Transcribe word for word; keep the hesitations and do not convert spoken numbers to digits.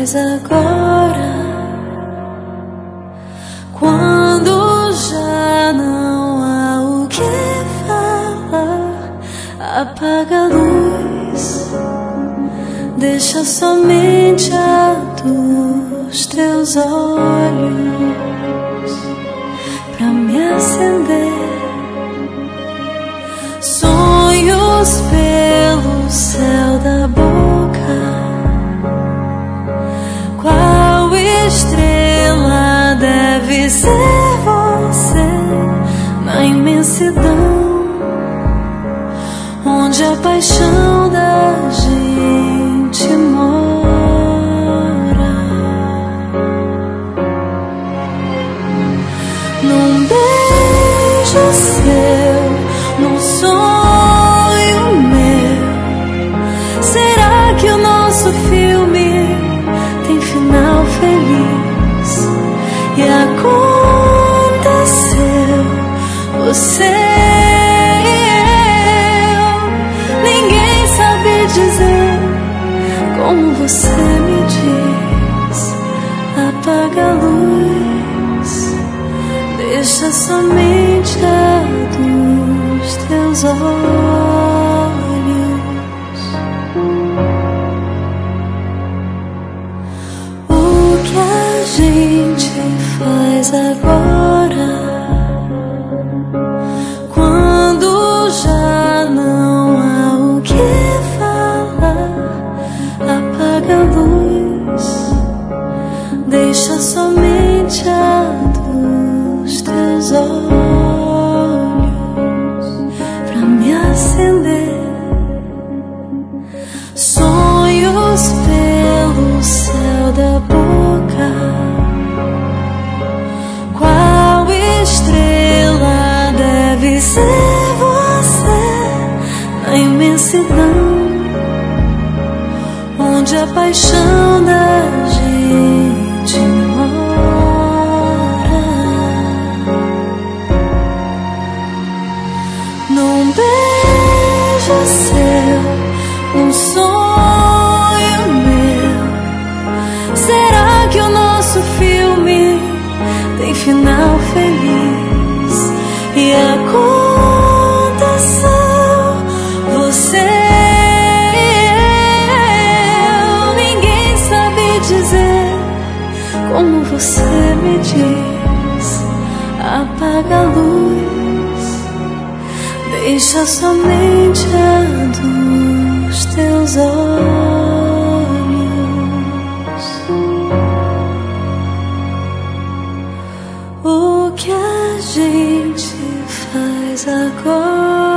faz agora, quando já não há o que falar? Apaga a luz, deixa somente a dos teus olhos pra me acender. Sonhos pelo céu da boca, qual estrela deve ser você na imensidão onde a paixão da gente mora? Num beijo seu, num sonho meu, será que o nosso filme tem final feliz? E aconteceu, você e eu, ninguém sabe dizer como você me diz. Apaga a luz, deixa somente a dos teus olhos. O que a gente faz agora, quando já não há o que falar? Apaga a luz, deixa somente a dos teus olhos pra me acender. Sonhos pelo céu da boca, qual estrela deve ser você na imensidão onde a paixão da gente mora? Num beijo seu, um sonho meu, será que o nosso filme tem final feliz? E aconteceu, você e eu, ninguém sabe dizer como você me diz. Apaga a luz, deixa somente a dos teus olhos. O que a gente faz agora?